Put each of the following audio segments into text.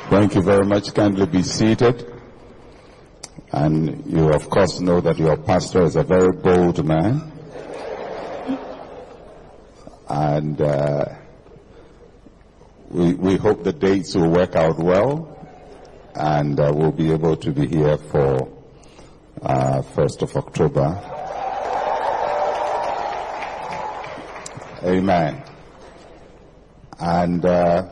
Thank you very much. Kindly be seated. And you, of course, know that your pastor is a very bold man. And we hope the dates will work out well. And we'll be able to be here for 1st of October. Amen. And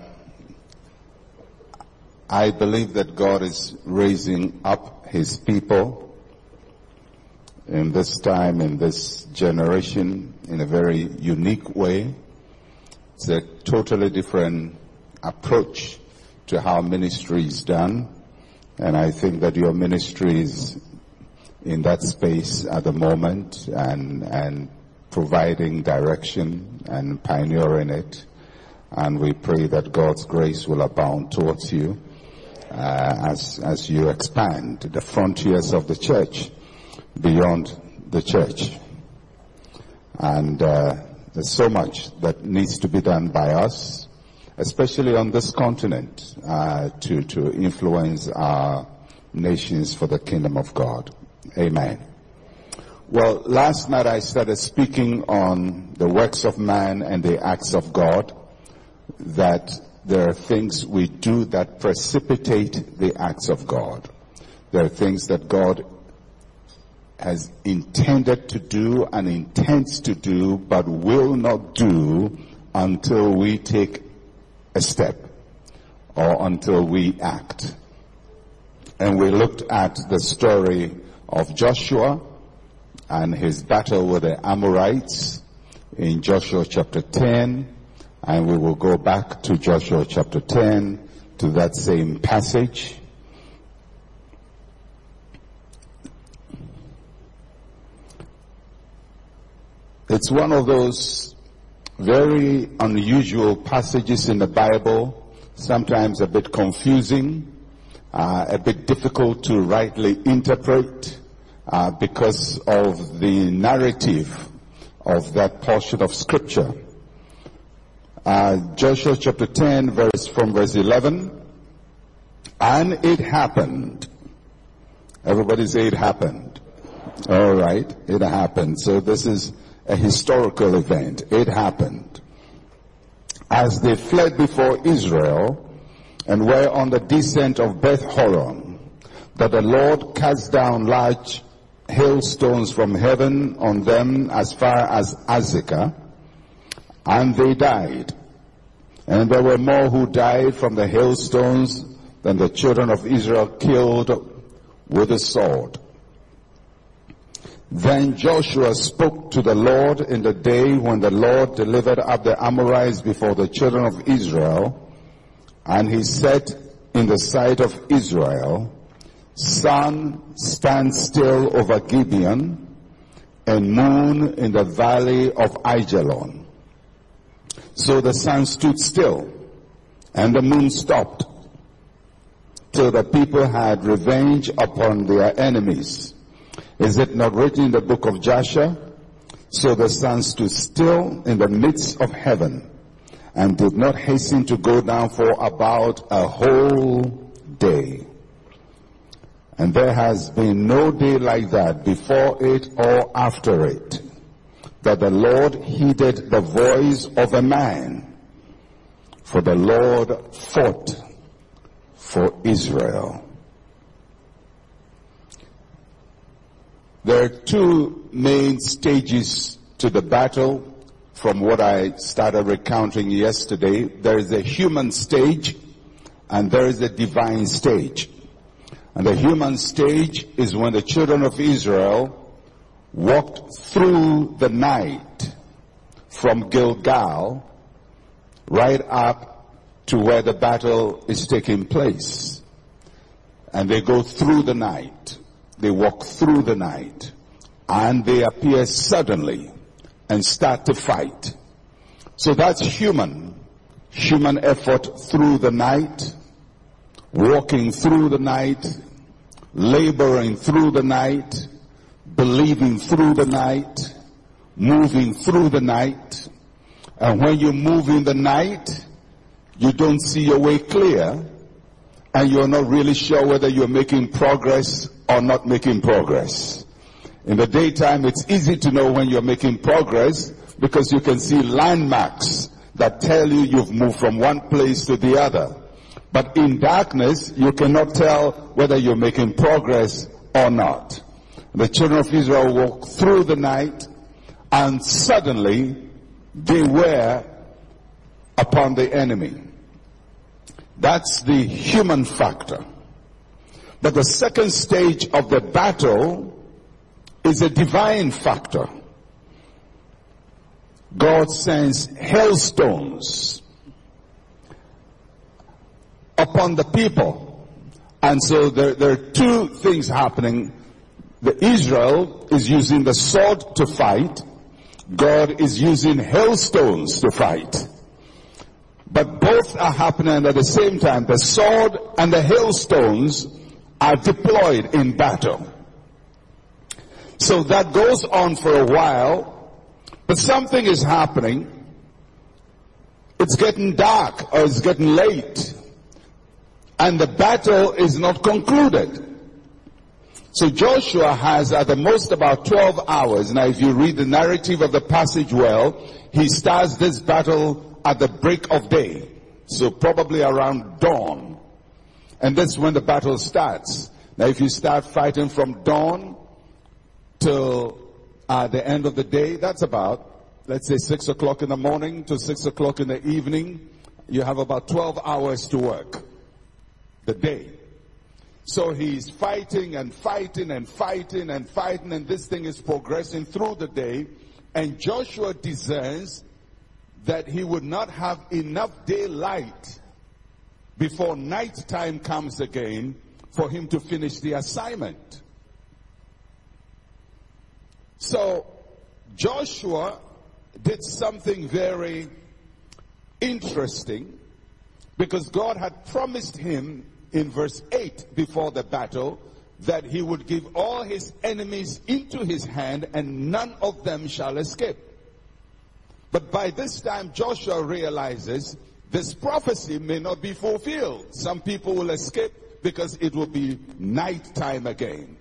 I believe that God is raising up His people in this time, in this generation, in a very unique way. It's a totally different approach to how ministry is done. And I think that your ministry is in that space at the moment and providing direction and pioneering it. And we pray that God's grace will abound towards you as you expand the frontiers of the church beyond the church. And there's so much that needs to be done by us, especially on this continent, to influence our nations for the kingdom of God. Amen. Well, last night I started speaking on the works of man and the acts of God, that there are things we do that precipitate the acts of God. There are things that God has intended to do and intends to do, but will not do until we take a step or until we act. And we looked at the story of Joshua and his battle with the Amorites in Joshua chapter 10. And we will go back to Joshua chapter 10, to that same passage. It's one of those very unusual passages in the Bible, sometimes a bit confusing, a bit difficult to rightly interpret, because of the narrative of that portion of Scripture. Joshua chapter 10, from verse 11. And it happened. Everybody say it happened. All right, it happened. So this is a historical event. It happened. As they fled before Israel and were on the descent of Beth Horon, that the Lord cast down large hailstones from heaven on them as far as Azekah, and they died. And there were more who died from the hailstones than the children of Israel killed with the sword. Then Joshua spoke to the Lord in the day when the Lord delivered up the Amorites before the children of Israel. And he said in the sight of Israel, Sun, stand still over Gibeon, and moon in the valley of Aijalon. So the sun stood still, and the moon stopped, till the people had revenge upon their enemies. Is it not written in the book of Joshua? So the sun stood still in the midst of heaven, and did not hasten to go down for about a whole day. And there has been no day like that before it or after it, that the Lord heeded the voice of a man, for the Lord fought for Israel. There are two main stages to the battle from what I started recounting yesterday. There is a human stage and there is a divine stage. And the human stage is when the children of Israel walked through the night from Gilgal right up to where the battle is taking place. And they go through the night. They walk through the night. And they appear suddenly and start to fight. So that's human effort through the night, walking through the night, laboring through the night, believing through the night, moving through the night. And when you move in the night, you don't see your way clear. and you're not really sure whether you're making progress or not making progress. In the daytime, it's easy to know when you're making progress because you can see landmarks that tell you you've moved from one place to the other. But in darkness, you cannot tell whether you're making progress or not. The children of Israel walked through the night, and suddenly they were upon the enemy. That's the human factor. But the second stage of the battle is a divine factor. God sends hailstones upon the people. And so there are two things happening. Israel is using the sword to fight. God is using hailstones to fight. But both are happening at the same time. The sword and the hailstones are deployed in battle. So that goes on for a while, but something is happening. It's getting dark, or it's getting late, and the battle is not concluded. So Joshua has at the most about 12 hours. Now if you read the narrative of the passage well, he starts this battle at the break of day. So probably around dawn. And that's when the battle starts. Now if you start fighting from dawn till the end of the day, that's about, let's say 6 o'clock in the morning to 6 o'clock in the evening. You have about 12 hours to work the day. So he's fighting and fighting and fighting and fighting, and this thing is progressing through the day. And Joshua discerns that he would not have enough daylight before night time comes again for him to finish the assignment. So Joshua did something very interesting, because God had promised him in verse 8 before the battle that he would give all his enemies into his hand and none of them shall escape. But by this time Joshua realizes this prophecy may not be fulfilled. Some people will escape because it will be night time again.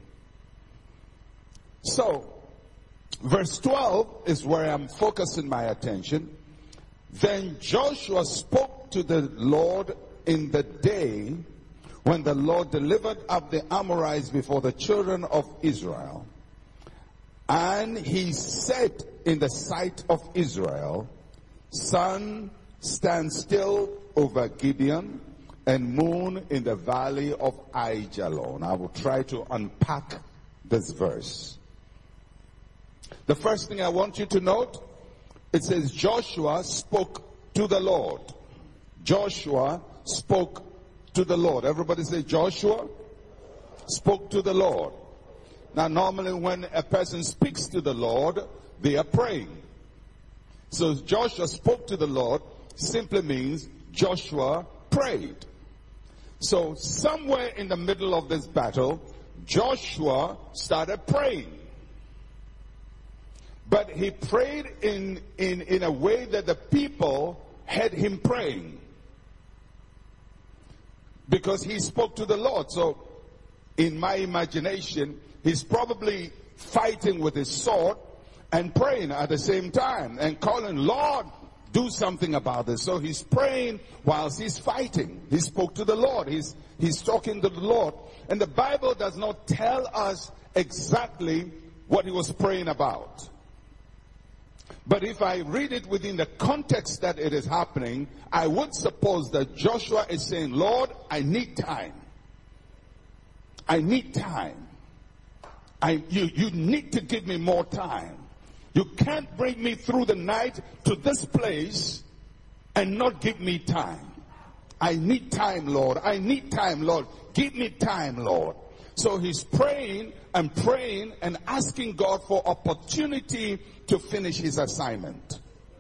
So verse 12 is where I'm focusing my attention. Then Joshua spoke to the Lord in the day when the Lord delivered up the Amorites before the children of Israel. And he said in the sight of Israel, sun, stand still over Gibeon, and moon in the valley of Aijalon. I will try to unpack this verse. The first thing I want you to note, it says Joshua spoke to the Lord. Joshua spoke to the Lord. Everybody say Joshua spoke to the Lord. Now normally when a person speaks to the Lord, they are praying. So Joshua spoke to the Lord simply means Joshua prayed. So somewhere in the middle of this battle, Joshua started praying. But he prayed in a way that the people had him praying, because he spoke to the Lord. So in my imagination, he's probably fighting with his sword and praying at the same time and calling, Lord, do something about this. So he's praying whilst he's fighting. He spoke to the Lord. He's talking to the Lord. And the Bible does not tell us exactly what he was praying about. But if I read it within the context that it is happening, I would suppose that Joshua is saying, Lord, I need time. I need time. You need to give me more time. You can't bring me through the night to this place and not give me time. I need time, Lord. I need time, Lord. Give me time, Lord. So he's praying and praying and asking God for opportunity to finish his assignment.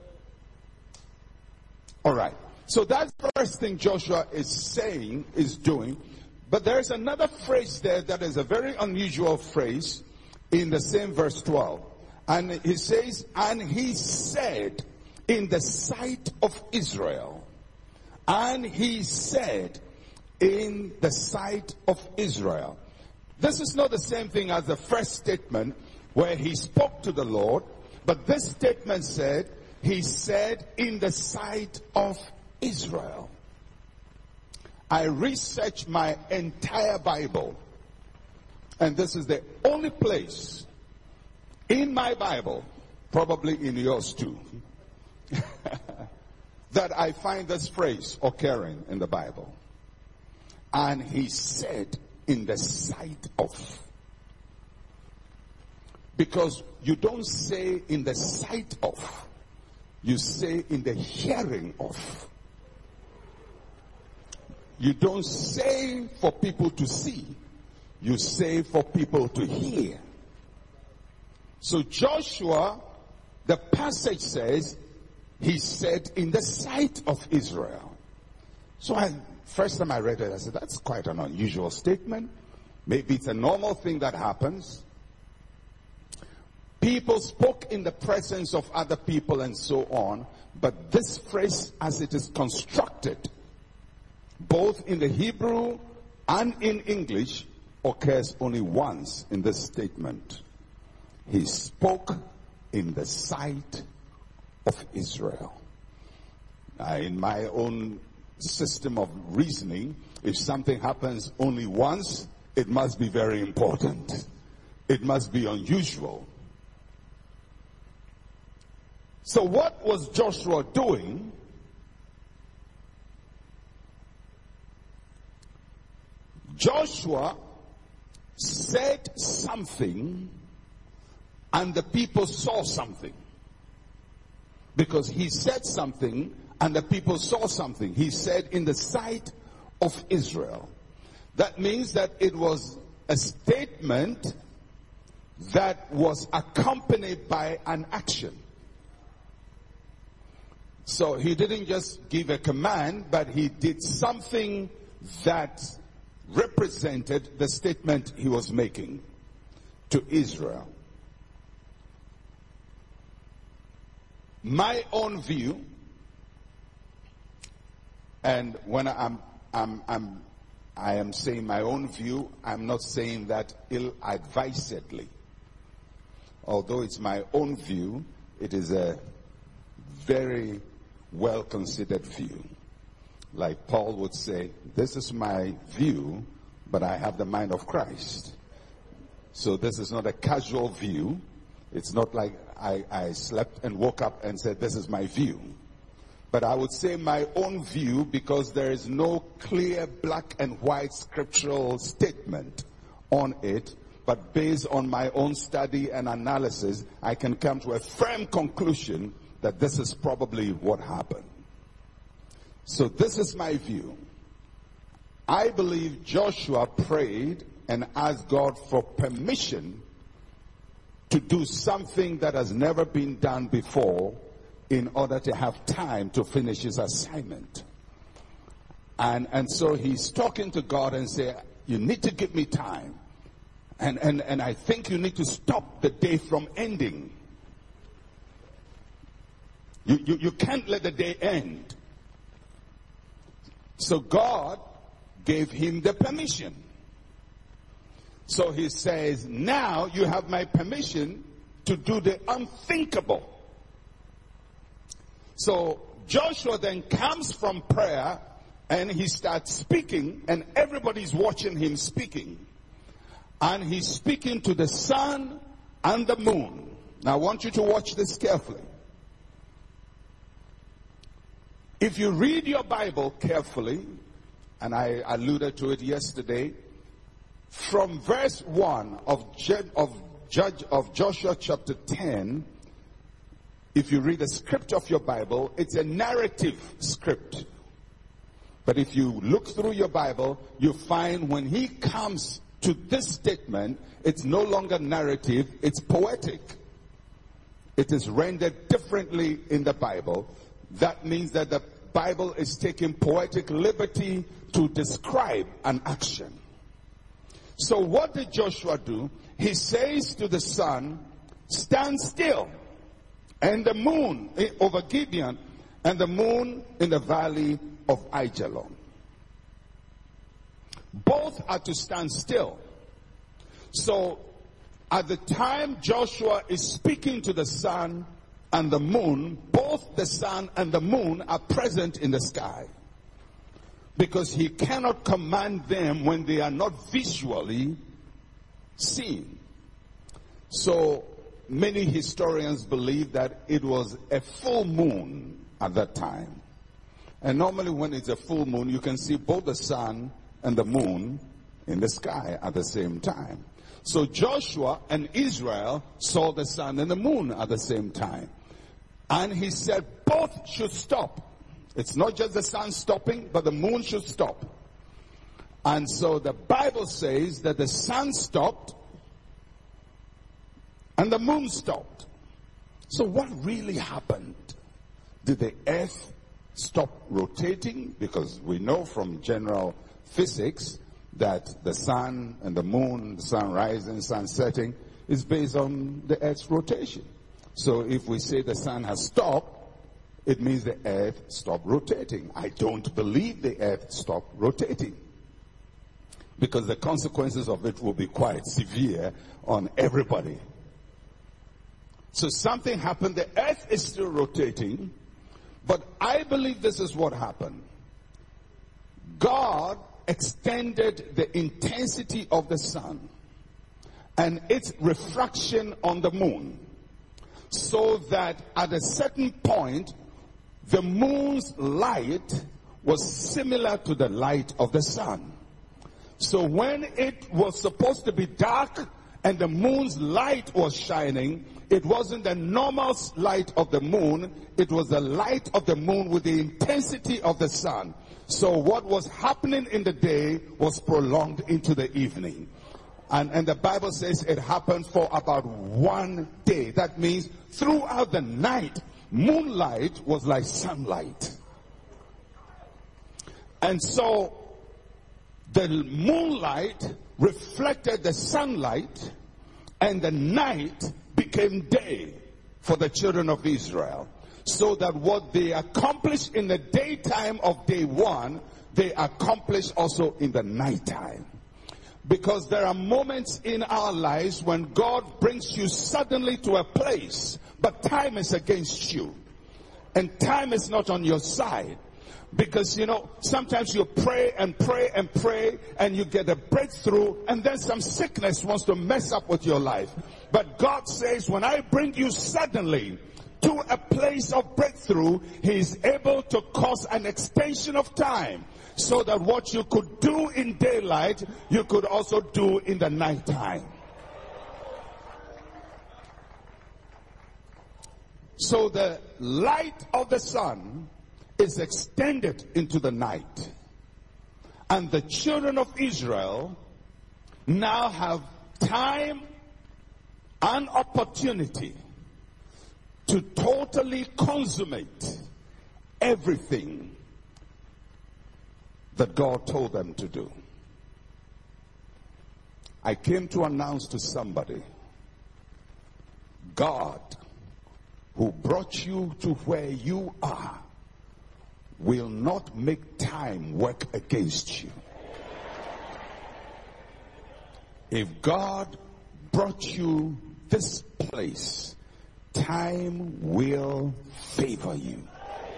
All right. So that's the first thing Joshua is saying, is doing. But there's another phrase there that is a very unusual phrase in the same verse 12. And he says, and he said in the sight of Israel. And he said in the sight of Israel. This is not the same thing as the first statement where he spoke to the Lord, but this statement said, he said in the sight of Israel. I researched my entire Bible, and this is the only place in my Bible, probably in yours too, that I find this phrase occurring in the Bible. And he said in the sight of. Because you don't say in the sight of, you say in the hearing of. You don't say for people to see, you say for people to hear. So Joshua, the passage says, he said in the sight of Israel. So first time I read it, I said, that's quite an unusual statement. Maybe it's a normal thing that happens. People spoke in the presence of other people and so on. But this phrase, as it is constructed, both in the Hebrew and in English, occurs only once in this statement. He spoke in the sight of Israel. In my own system of reasoning, if something happens only once, it must be very important. It must be unusual. So what was Joshua doing? Joshua said something and the people saw something. Because he said something and the people saw something. He said in the sight of Israel. That means that it was a statement that was accompanied by an action. So he didn't just give a command, but he did something that represented the statement he was making to Israel. My own view, and when I am saying my own view, I'm not saying that ill-advisedly. Although it's my own view, it is a very well-considered view. Like Paul would say, this is my view, but I have the mind of Christ. So this is not a casual view. It's not like I slept and woke up and said, this is my view. But I would say my own view because there is no clear black and white scriptural statement on it. But based on my own study and analysis, I can come to a firm conclusion that this is probably what happened. So this is my view. I believe Joshua prayed and asked God for permission to do something that has never been done before in order to have time to finish his assignment. And so he's talking to God and say, you need to give me time. And I think you need to stop the day from ending. You can't let the day end. So God gave him the permission. So he says, now you have my permission to do the unthinkable. So Joshua then comes from prayer and he starts speaking and everybody's watching him speaking. And he's speaking to the sun and the moon. Now I want you to watch this carefully. If you read your Bible carefully, and I alluded to it yesterday, from verse 1 of Joshua chapter 10, if you read the script of your Bible, it's a narrative script. But if you look through your Bible, you find when he comes to this statement, it's no longer narrative, it's poetic. It is rendered differently in the Bible. That means that the Bible is taking poetic liberty to describe an action. So what did Joshua do? He says to the sun, stand still. And the moon over Gibeon, and the moon in the valley of Ajalon. both are to stand still. So at the time Joshua is speaking to the sun and the moon, both the sun and the moon are present in the sky. Because he cannot command them when they are not visually seen. So many historians believe that it was a full moon at that time. And normally when it's a full moon, you can see both the sun and the moon in the sky at the same time. So Joshua and Israel saw the sun and the moon at the same time. And he said both should stop. It's not just the sun stopping, but the moon should stop. And so the Bible says that the sun stopped and the moon stopped. So what really happened? Did the earth stop rotating? Because we know from general physics that the sun and the moon, the sun rising, sun setting, is based on the earth's rotation. So if we say the sun has stopped, it means the earth stopped rotating. I don't believe the earth stopped rotating, because the consequences of it will be quite severe on everybody. So something happened. The earth is still rotating, but I believe this is what happened. God extended the intensity of the sun and its refraction on the moon, so that at a certain point, the moon's light was similar to the light of the sun. So when it was supposed to be dark and the moon's light was shining, it wasn't the normal light of the moon, it was the light of the moon with the intensity of the sun. So what was happening in the day was prolonged into the evening. And the Bible says it happened for about 1 day. That means throughout the night, moonlight was like sunlight. And so the moonlight reflected the sunlight, and the night became day for the children of Israel. So that what they accomplished in the daytime of day one, they accomplished also in the nighttime. Because there are moments in our lives when God brings you suddenly to a place, but time is against you. And time is not on your side. Because, sometimes you pray and pray and pray and you get a breakthrough, and then some sickness wants to mess up with your life. But God says, when I bring you suddenly to a place of breakthrough, He is able to cause an extension of time, so that what you could do in daylight, you could also do in the nighttime. So the light of the sun is extended into the night. And the children of Israel now have time and opportunity to totally consummate everything that God told them to do. I came to announce to somebody, God, who brought you to where you are, will not make time work against you. If God brought you this place, time will favor you.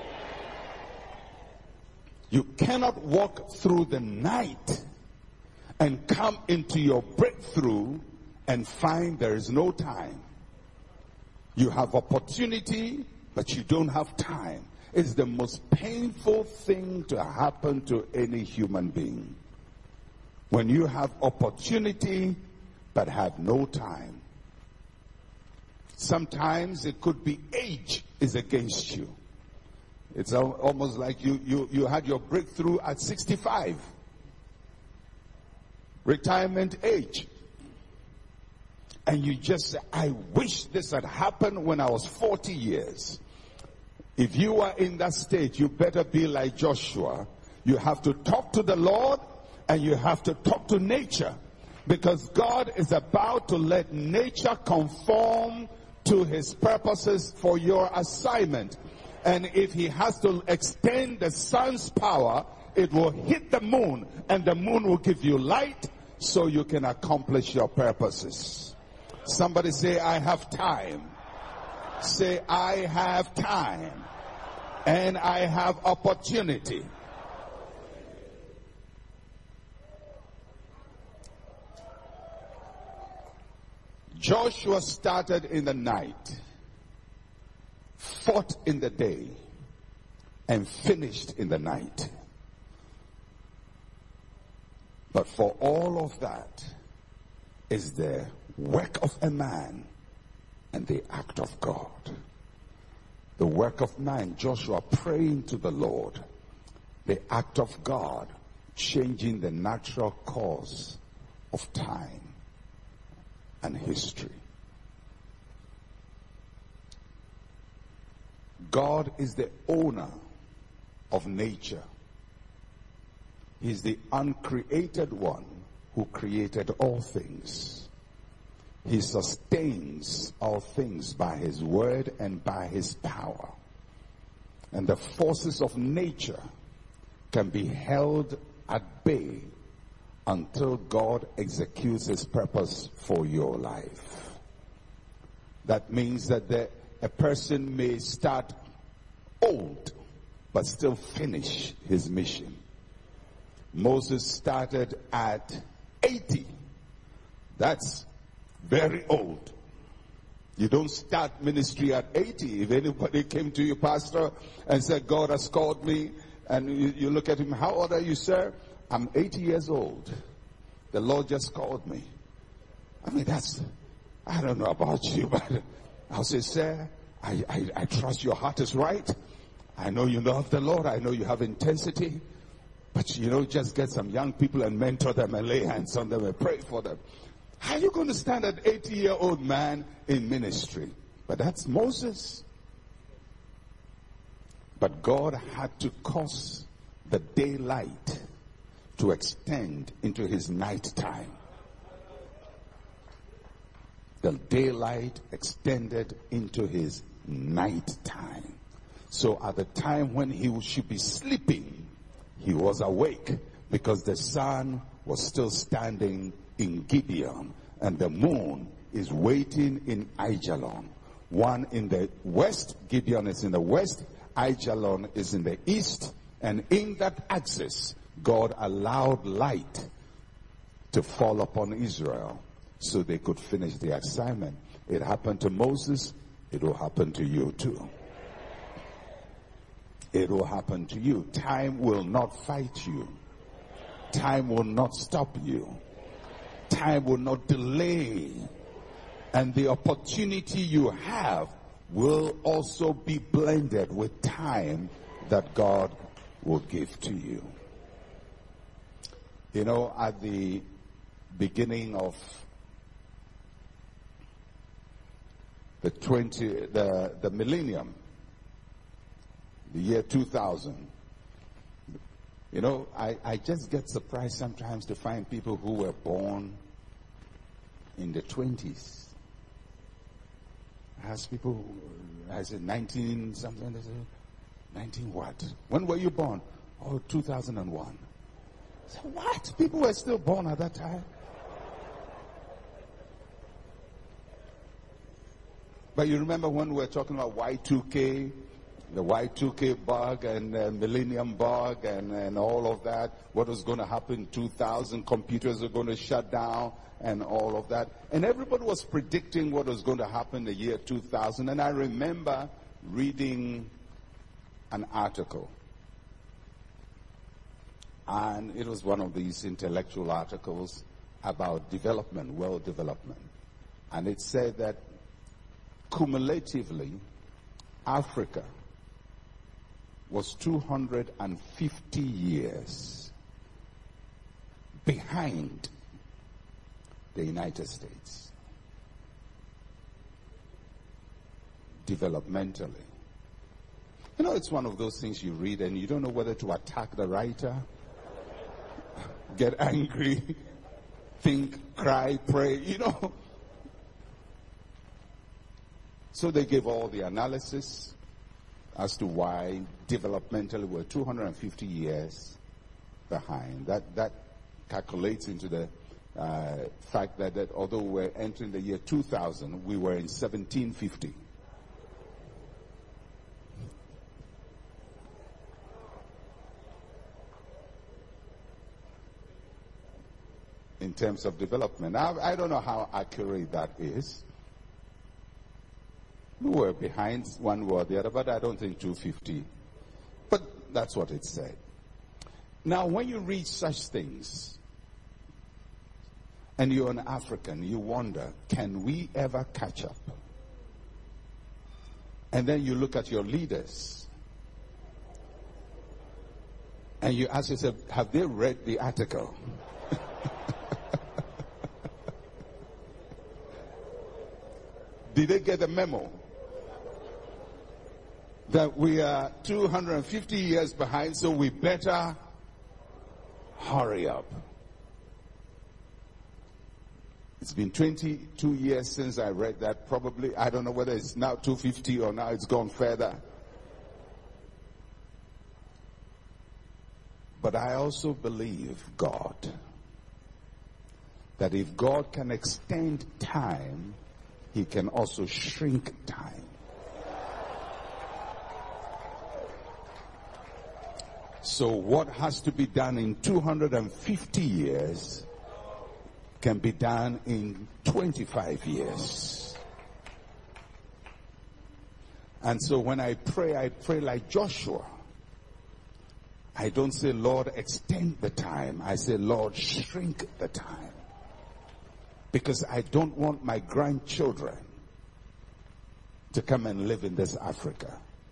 You cannot walk through the night and come into your breakthrough and find there is no time. You have opportunity, but you don't have time. It's the most painful thing to happen to any human being. When you have opportunity, but have no time. Sometimes it could be age is against you. It's almost like you had your breakthrough at 65. Retirement age. And you just say, I wish this had happened when I was 40 years. If you are in that state, you better be like Joshua. You have to talk to the Lord and you have to talk to nature. Because God is about to let nature conform to His purposes for your assignment. And if He has to extend the sun's power, it will hit the moon, and the moon will give you light so you can accomplish your purposes. Somebody say, I have time. Say, I have time. And I have opportunity. Joshua started in the night, fought in the day, and finished in the night. But for all of that is the work of a man and the act of God. The work of man, Joshua praying to the Lord. The act of God, changing the natural course of time and history. God is the owner of nature. He's the uncreated one who created all things. He sustains all things by his word and by his power. And the forces of nature can be held at bay until God executes his purpose for your life. That means that a person may start old but still finish his mission. Moses started at 80. That's very old. You don't start ministry at 80. If anybody came to you, pastor, and said, God has called me, and you look at him, how old are you, sir? I'm 80 years old. The Lord just called me. I mean, I don't know about you, but I'll say, sir, I trust your heart is right. I know you love the Lord. I know you have intensity. But just get some young people and mentor them and lay hands on them and pray for them. How are you going to stand an 80-year-old man in ministry? But that's Moses. But God had to cause the daylight to extend into his night time. The daylight extended into his night time. So at the time when he should be sleeping, he was awake because the sun was still standing in Gibeon and the moon is waiting in Aijalon. One in the west, Gibeon is in the west, Aijalon is in the east, and in that axis, God allowed light to fall upon Israel so they could finish the assignment. It happened to Moses, it will happen to you too. It will happen to you. Time will not fight you. Time will not stop you. Time will not delay. And the opportunity you have will also be blended with time that God will give to you. At the beginning of the millennium, the year 2000, I just get surprised sometimes to find people who were born in the 20s. I ask people, I said 19 something, they say 19 what? When were you born? Oh, 2001. I said, what? People were still born at that time? But you remember when we were talking about Y2K, the Y2K bug and millennium bug and all of that, what was going to happen in 2000, computers are going to shut down and all of that. And everybody was predicting what was going to happen in the year 2000. And I remember reading an article. And it was one of these intellectual articles about development, world development. And it said that cumulatively, Africa was 250 years behind the United States developmentally. It's one of those things you read and you don't know whether to attack the writer, get angry, think, cry, pray, So they gave all the analysis as to why developmentally we're 250 years behind. That calculates into the fact that although we're entering the year 2000, we were in 1750. In terms of development. I don't know how accurate that is. We were behind one or the other, but I don't think 250. But that's what it said. Now, when you read such things, and you're an African, you wonder, can we ever catch up? And then you look at your leaders, and you ask yourself, have they read the article? Did they get the memo that we are 250 years behind, so we better hurry up? It's been 22 years since I read that. Probably, I don't know whether it's now 250 or now it's gone further. But I also believe God, that if God can extend time, He can also shrink time. So what has to be done in 250 years can be done in 25 years. And so when I pray like Joshua. I don't say, Lord, extend the time. I say, Lord, shrink the time. Because I don't want my grandchildren to come and live in this Africa.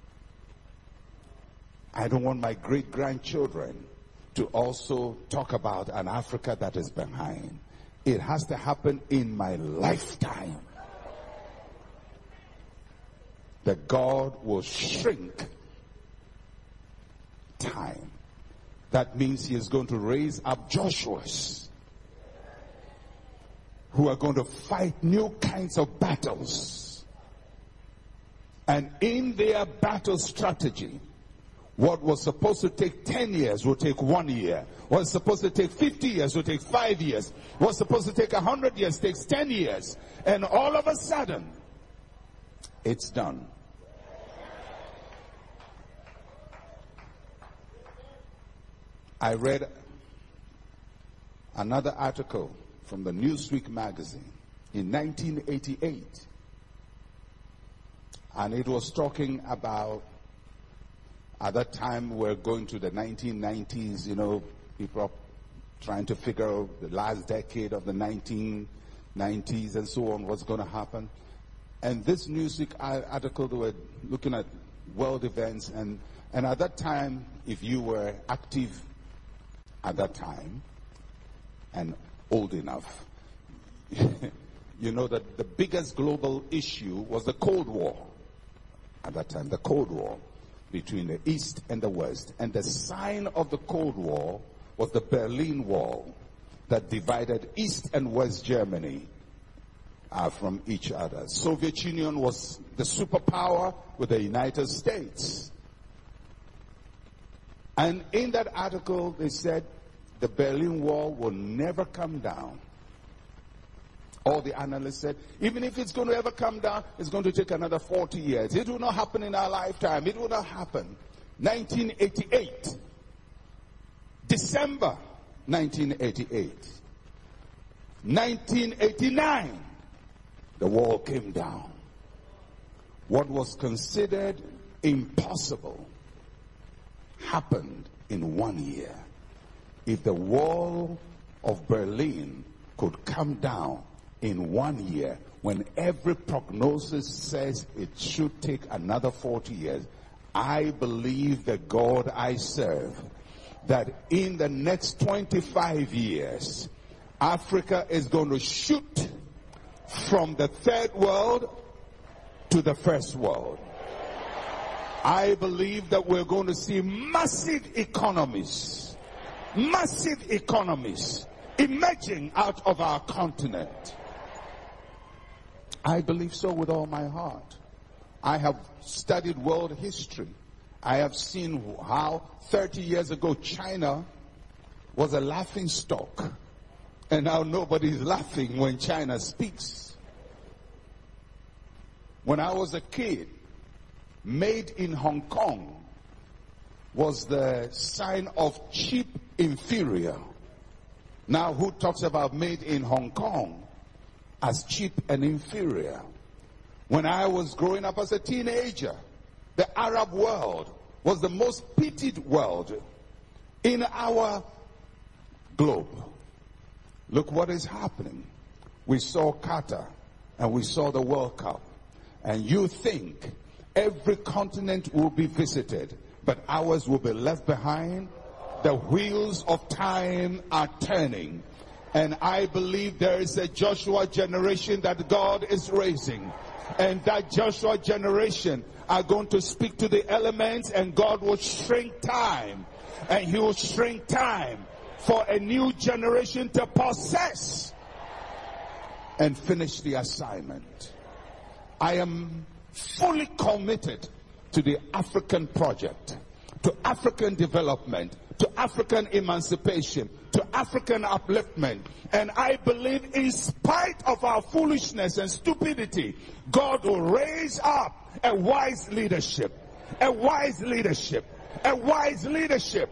I don't want my great-grandchildren to also talk about an Africa that is behind. It has to happen in my lifetime. That God will shrink time. That means He is going to raise up Joshuas who are going to fight new kinds of battles. And in their battle strategy, what was supposed to take 10 years will take 1 year. What was supposed to take 50 years will take 5 years. What was supposed to take 100 years takes 10 years. And all of a sudden, it's done. I read another article from the Newsweek magazine in 1988. And it was talking about, at that time we're going to the 1990s, people are trying to figure out the last decade of the 1990s and so on, what's going to happen. And this Newsweek article, they were looking at world events, and at that time, if you were active at that time and old enough, you know that the biggest global issue was the Cold War. At that time, the Cold War between the East and the West. And the sign of the Cold War was the Berlin Wall that divided East and West Germany from each other. Soviet Union was the superpower with the United States. And in that article, they said the Berlin Wall will never come down. All the analysts said, even if it's going to ever come down, it's going to take another 40 years. It will not happen in our lifetime. It will not happen. 1988. December 1988. 1989. The wall came down. What was considered impossible happened in 1 year. If the wall of Berlin could come down in 1 year, when every prognosis says it should take another 40 years, I believe the God I serve, that in the next 25 years, Africa is going to shoot from the third world to the first world. I believe that we're going to see massive economies emerging out of our continent. I believe so with all my heart. I have studied world history. I have seen how 30 years ago China was a laughing stock. And now nobody's laughing when China speaks. When I was a kid, made in Hong Kong was the sign of cheap, inferior. Now who talks about made in Hong Kong as cheap and inferior? When I was growing up as a teenager, the Arab world was the most pitied world in our globe. Look what is happening. We saw Qatar and we saw the World Cup. And you think every continent will be visited, but ours will be left behind? The wheels of time are turning. And I believe there is a Joshua generation that God is raising. And that Joshua generation are going to speak to the elements, and God will shrink time. And he will shrink time for a new generation to possess and finish the assignment. I am fully committed to the African project, to African development, to African emancipation, to African upliftment. And I believe in spite of our foolishness and stupidity, God will raise up a wise leadership, a wise leadership, a wise leadership.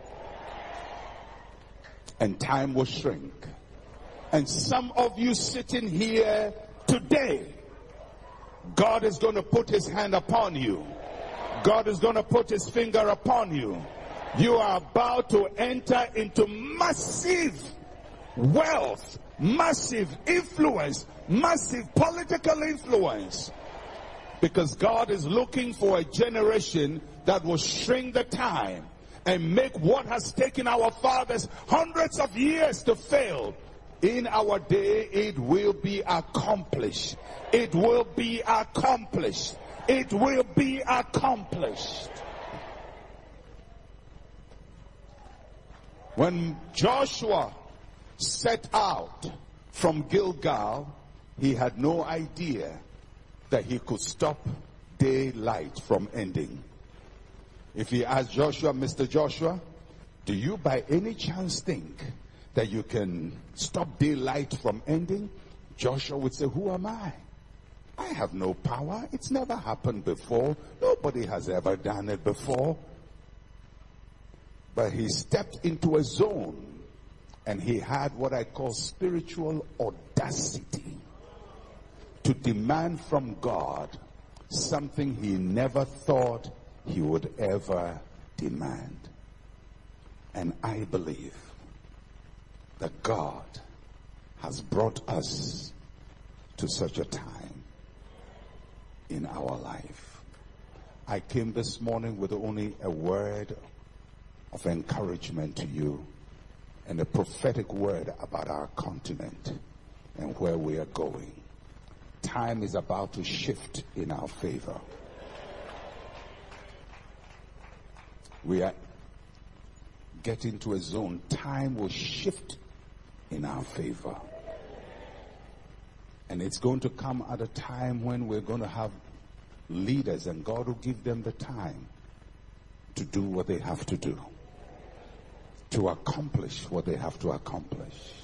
And time will shrink. And some of you sitting here today, God is going to put his hand upon you. God is going to put his finger upon you. You are about to enter into massive wealth, massive influence, massive political influence. Because God is looking for a generation that will shrink the time and make what has taken our fathers hundreds of years to fail. In our day, it will be accomplished. It will be accomplished. It will be accomplished. When Joshua set out from Gilgal, he had no idea that he could stop daylight from ending. If he asked Joshua, Mr. Joshua, do you by any chance think that you can stop daylight from ending? Joshua would say, who am I? I have no power. It's never happened before. Nobody has ever done it before. But he stepped into a zone and he had what I call spiritual audacity to demand from God something he never thought he would ever demand. And I believe that God has brought us to such a time in our life. I came this morning with only a word of encouragement to you and a prophetic word about our continent and where we are going. Time is about to shift in our favor. We are getting to a zone. Time will shift in our favor. And it's going to come at a time when we're going to have leaders, and God will give them the time to do what they have to do, to accomplish what they have to accomplish.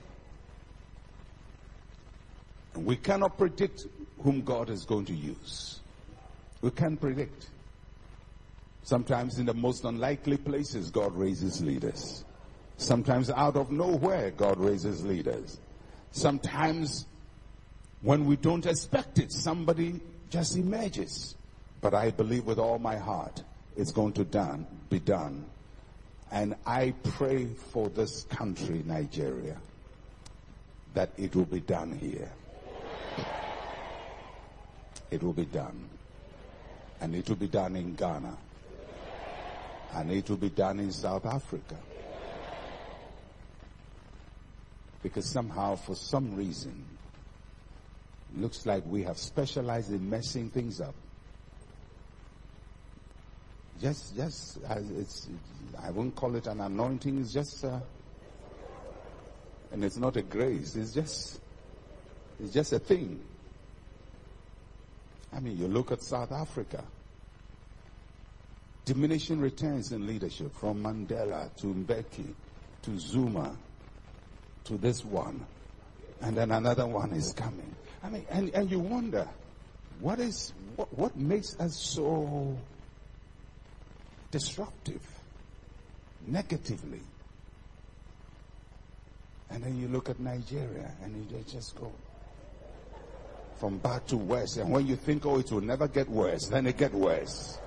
And we cannot predict whom God is going to use. We can't predict. Sometimes in the most unlikely places, God raises leaders. Sometimes out of nowhere, God raises leaders. Sometimes when we don't expect it, somebody just emerges. But I believe with all my heart, it's going to be done. And I pray for this country, Nigeria, that it will be done here. It will be done. And it will be done in Ghana. And it will be done in South Africa. Because somehow, for some reason, it looks like we have specialized in messing things up. Just as it's, I won't call it an anointing, it's just, and it's not a grace, it's just a thing. I mean, you look at South Africa. Diminishing returns in leadership, from Mandela to Mbeki to Zuma, to this one, and then another one is coming. I mean, and you wonder, what makes us so disruptive, negatively? And then you look at Nigeria, and they just go from bad to worse. And when you think, oh, it will never get worse, then it gets worse.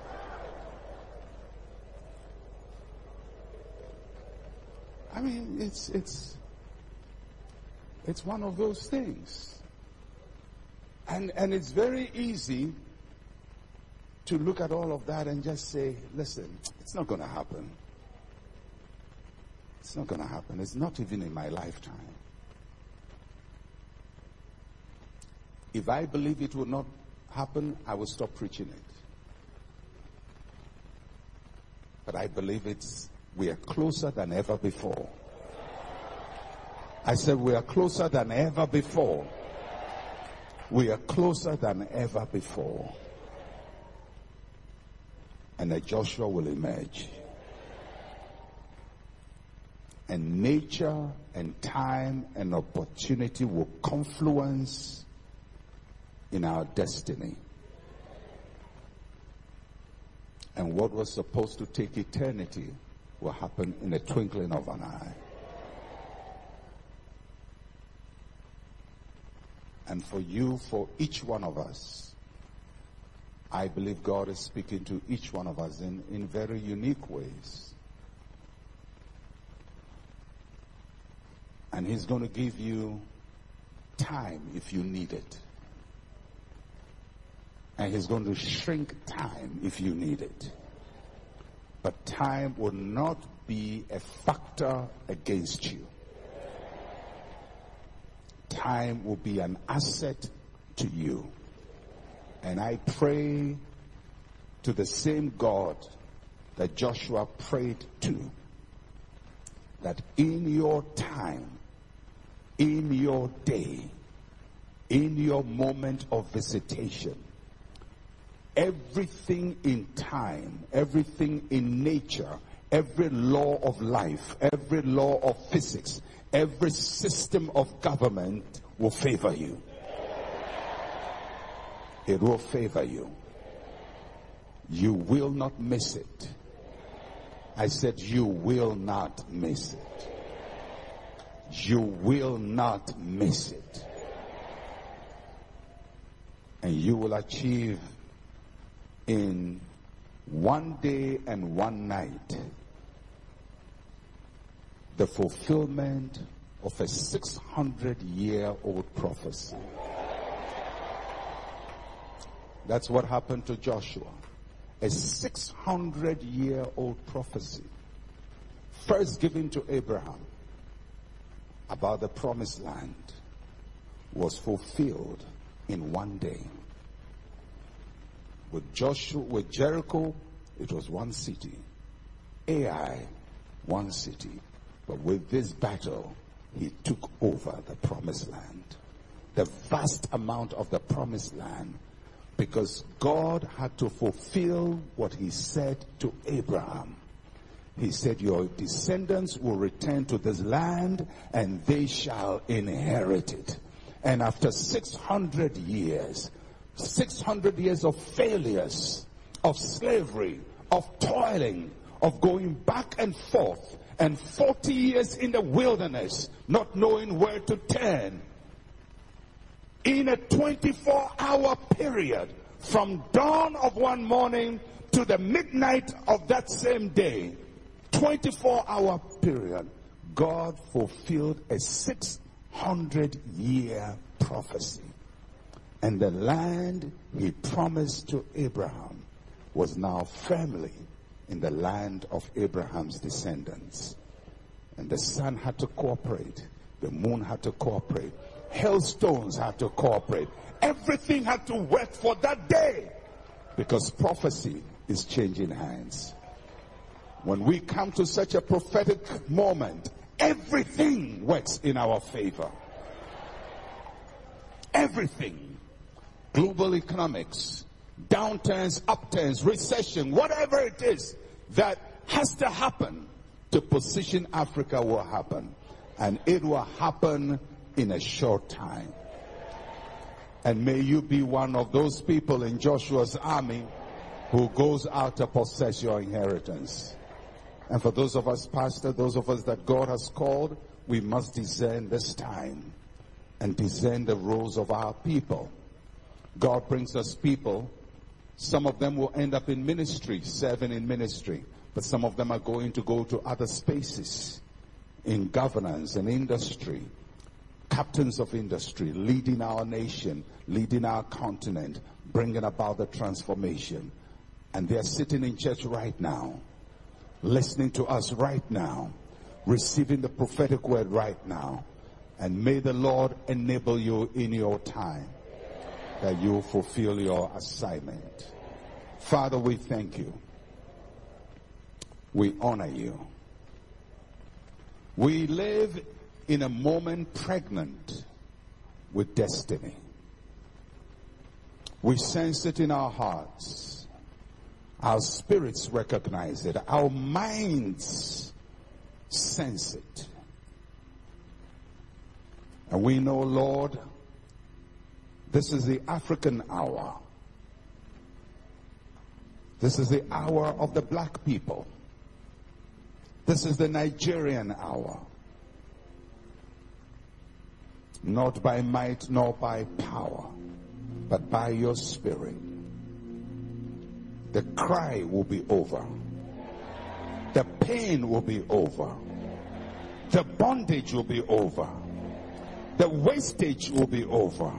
I mean, it's one of those things. And it's very easy to look at all of that and just say, listen, it's not going to happen. It's not going to happen. It's not even in my lifetime. If I believe it will not happen, I will stop preaching it. But I believe we are closer than ever before. I said we are closer than ever before. We are closer than ever before. And a Joshua will emerge. And nature and time and opportunity will confluence in our destiny. And what was supposed to take eternity will happen in a twinkling of an eye. And for each one of us, I believe God is speaking to each one of us in very unique ways. And He's going to give you time if you need it. And He's going to shrink time if you need it. But time will not be a factor against you. Time will be an asset to you. And I pray to the same God that Joshua prayed to, that in your time, in your day, in your moment of visitation, everything in time, everything in nature, every law of life, every law of physics, every system of government will favor you. It will favor you. You will not miss it. I said you will not miss it. You will not miss it. And you will achieve in one day and one night the fulfillment of a 600-year-old prophecy. That's what happened to Joshua. A 600-year-old prophecy, first given to Abraham about the promised land, was fulfilled in one day. With Jericho, it was one city. Ai, one city. But with this battle, he took over the promised land. The vast amount of the promised land, because God had to fulfill what He said to Abraham. He said, your descendants will return to this land and they shall inherit it. And after 600 years, 600 years of failures, of slavery, of toiling, of going back and forth, and 40 years in the wilderness, not knowing where to turn, in a 24-hour period, from dawn of one morning to the midnight of that same day, 24-hour period, God fulfilled a 600-year prophecy. And the land He promised to Abraham was now firmly in the land of Abraham's descendants. And the sun had to cooperate. The moon had to cooperate. Hailstones had to cooperate. Everything had to work for that day, because prophecy is changing hands. When we come to such a prophetic moment, everything works in our favor. Everything. Global economics, downturns, upturns, recession, whatever it is that has to happen, to position Africa will happen. And it will happen in a short time. And may you be one of those people in Joshua's army who goes out to possess your inheritance. And for those of us, Pastor, those of us that God has called, we must discern this time and discern the roles of our people. God brings us people. Some of them will end up in ministry, serving in ministry. But some of them are going to go to other spaces in governance and industry. Captains of industry, leading our nation, leading our continent, bringing about the transformation. And they're sitting in church right now, listening to us right now, receiving the prophetic word right now. And may the Lord enable you in your time that you fulfill your assignment. Father, we thank you. We honor you. We live in a moment pregnant with destiny. We sense it in our hearts. Our spirits recognize it. Our minds sense it. And we know, Lord, this is the African hour. This is the hour of the black people. This is the Nigerian hour. Not by might nor by power, but by your Spirit. The cry will be over. The pain will be over. The bondage will be over. The wastage will be over.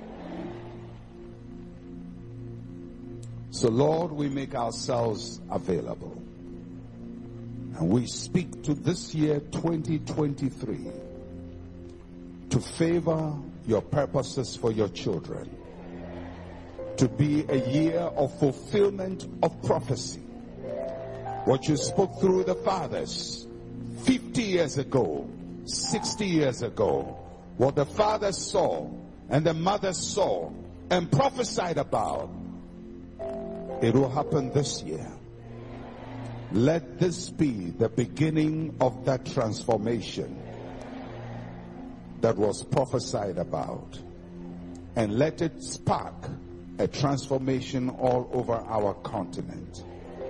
So Lord, we make ourselves available. And we speak to this year 2023 to favor your purposes for your children. To be a year of fulfillment of prophecy. What you spoke through the fathers 50 years ago, 60 years ago, what the fathers saw and the mothers saw and prophesied about, it will happen this year. Let this be the beginning of that transformation that was prophesied about. And let it spark a transformation all over our continent.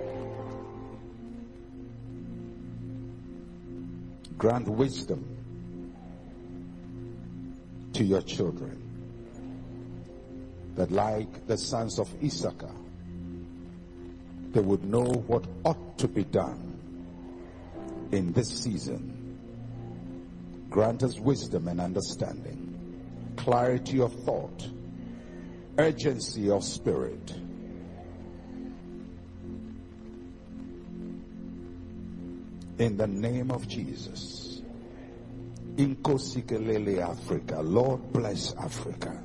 Grant wisdom to your children, that like the sons of Issachar, they would know what ought to be done in this season. Grant us wisdom and understanding, clarity of thought, urgency of spirit. In the name of Jesus. Inkosikelele Africa. Lord, bless Africa.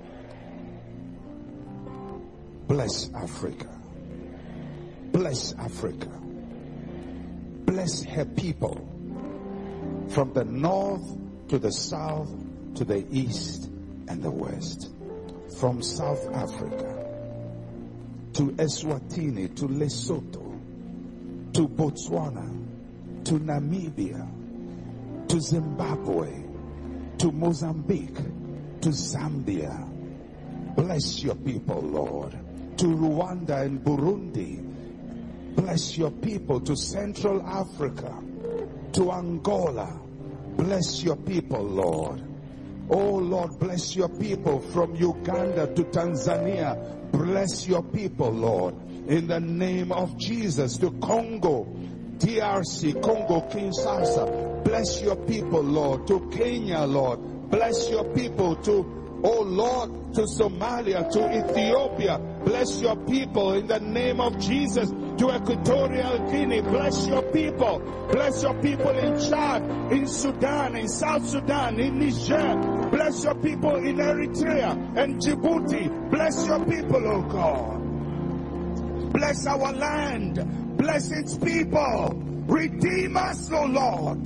Bless Africa. Bless Africa. Bless her people. From the north to the south to the east and the west. From South Africa to Eswatini, to Lesotho, to Botswana, to Namibia, to Zimbabwe, to Mozambique, to Zambia. Bless your people, Lord. To Rwanda and Burundi. Bless your people. To Central Africa, to Angola. Bless your people, Lord. Oh Lord, bless your people from Uganda to Tanzania. Bless your people, Lord. In the name of Jesus, to Congo, DRC, Congo, Kinshasa. Bless your people, Lord. To Kenya, Lord. Bless your people. To, oh Lord, to Somalia, to Ethiopia. Bless your people in the name of Jesus. To Equatorial Guinea, bless your people. Bless your people in Chad, in Sudan, in South Sudan, in Niger. Bless your people in Eritrea and Djibouti. Bless your people, oh God. Bless our land. Bless its people. Redeem us, oh Lord.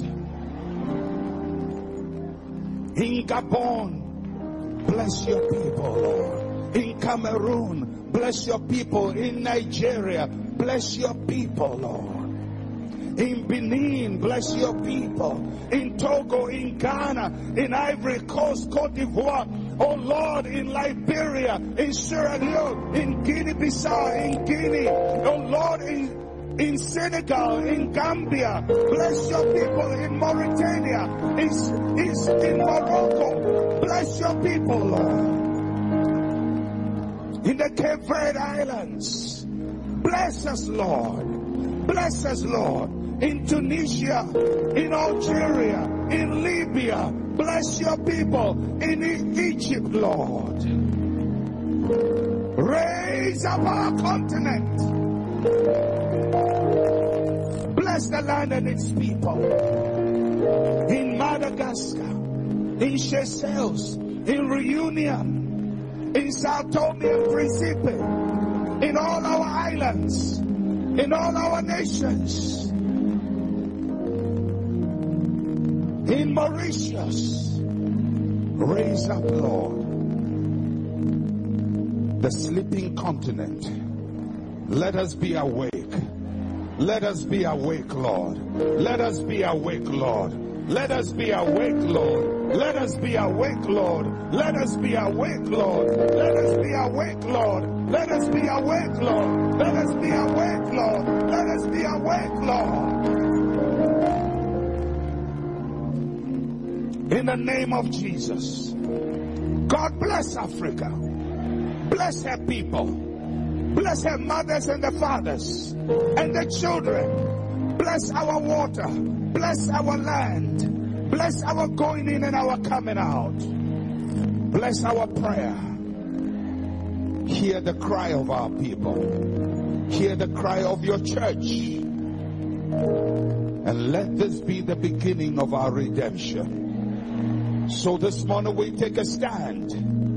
In Gabon, bless your people, Lord. In Cameroon, bless your people. In Nigeria, bless your people, Lord. In Benin, bless your people. In Togo, in Ghana, in Ivory Coast, Cote d'Ivoire, oh Lord, in Liberia, in Sierra Leone, in Guinea-Bissau, in Guinea, oh Lord, in Senegal, in Gambia, bless your people in Mauritania, in Morocco, bless your people, Lord. In the Cape Verde Islands, bless us, Lord. Bless us, Lord. In Tunisia, in Algeria, in Libya, bless your people. In Egypt, Lord. Raise up our continent. Bless the land and its people. In Madagascar, in Seychelles, in Reunion, in Sao Tome and Principe, in all our islands, in all our nations, in Mauritius, raise up, Lord, the sleeping continent. Let us be awake. Let us be awake, Lord. Let us be awake, Lord. Let us be awake, Lord. Let us be awake, Lord. Let us be awake, Lord. Let us be awake, Lord. Let us be awake, Lord. Let us be awake, Lord. Let us be awake, Lord. In the name of Jesus. God bless Africa. Bless her people. Bless her mothers and the fathers and the children. Bless our water. Bless our land. Bless our going in and our coming out. Bless our prayer. Hear the cry of our people. Hear the cry of your church. And let this be the beginning of our redemption. So this morning we take a stand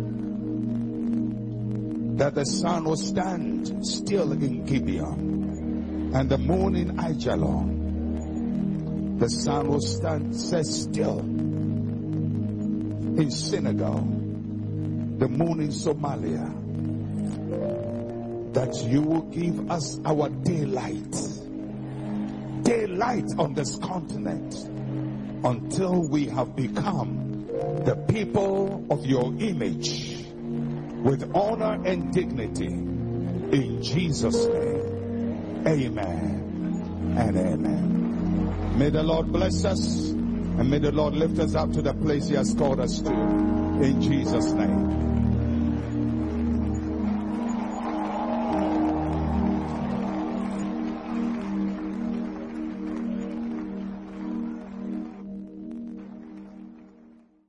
that the sun will stand still in Gibeon and the moon in Aijalon. The sun will set still in Senegal, the moon in Somalia. That you will give us our daylight on this continent until we have become the people of your image with honor and dignity. In Jesus' name, amen and amen. May the Lord bless us and may the Lord lift us up to the place he has called us to. In Jesus' name.